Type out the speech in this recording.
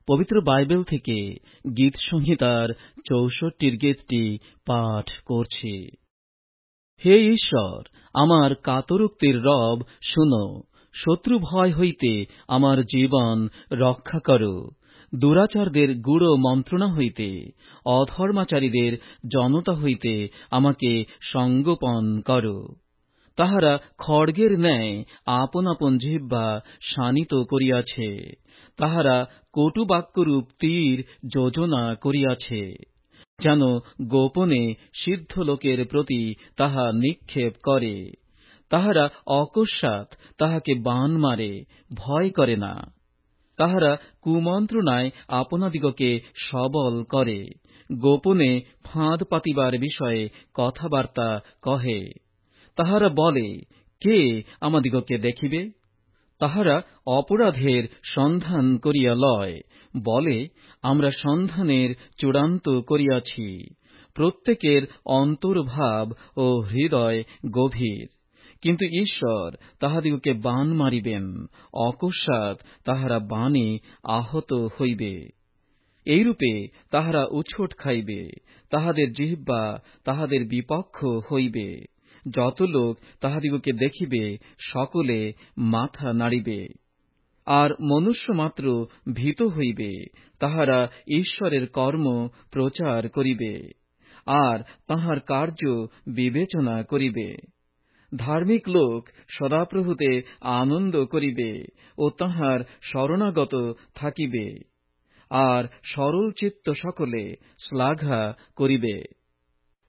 পবিত্র বাইবেল থেকে গীত সংহিতার ৬৪র গীতটি পাঠ করছি। হে ঈশ্বর, আমার কাতরোক্তির রব, শুনো। শত্রু ভয় হইতে আমার জীবন রক্ষা করো। দুরাচারদের গূঢ় মন্ত্রণা হইতে, অধর্মাচারীদের জনতা হইতে আমাকে সঙ্গোপন করো। তাহারা খড়গের ন্যায় আপন আপন জিহ্বা শানিত করিয়াছে। তাহারা কটুবাক্যরূপ তীর যোজনা করিয়াছে, যেন গোপনে সিদ্ধ লোকের প্রতি তাহা নিক্ষেপ করে। তাহারা অকস্মাৎ তাহাকে বাণ মারে, ভয় করে না। তাহারা কুমন্ত্রণায় আপনাদিগকে সবল করে, গোপনে ফাঁদ পাতিবার বিষয়ে কথাবার্তা কহে। তাহারা বলে, কে আমাদিগকে দেখিবে? তাহারা অপরাধের সন্ধান করিয়া লয়, বলে, আমরা সন্ধানের চূড়ান্ত করিয়াছি। প্রত্যেকের অন্তর্ভাব ও হৃদয় গভীর। কিন্তু ঈশ্বর তাহাদিগকে বাণ মারিবেন, অকস্মাৎ তাহারা বাণে আহত হইবে। এইরূপে তাহারা উছট খাইবে, তাহাদের জিহ্বা তাহাদের বিপক্ষ হইবে। যত লোক তাহাদিগকে দেখিবে, সকলে মাথা নাড়িবে। আর মনুষ্যমাত্র ভীত হইবে, তাহারা ঈশ্বরের কর্ম প্রচার করিবে, আর তাঁহার কার্য বিবেচনা করিবে। ধার্মিক লোক সদাপ্রভুতে আনন্দ করিবে ও তাঁহার শরণাগত থাকিবে, আর সরল চিত্ত সকলে শ্লাঘা করিবে।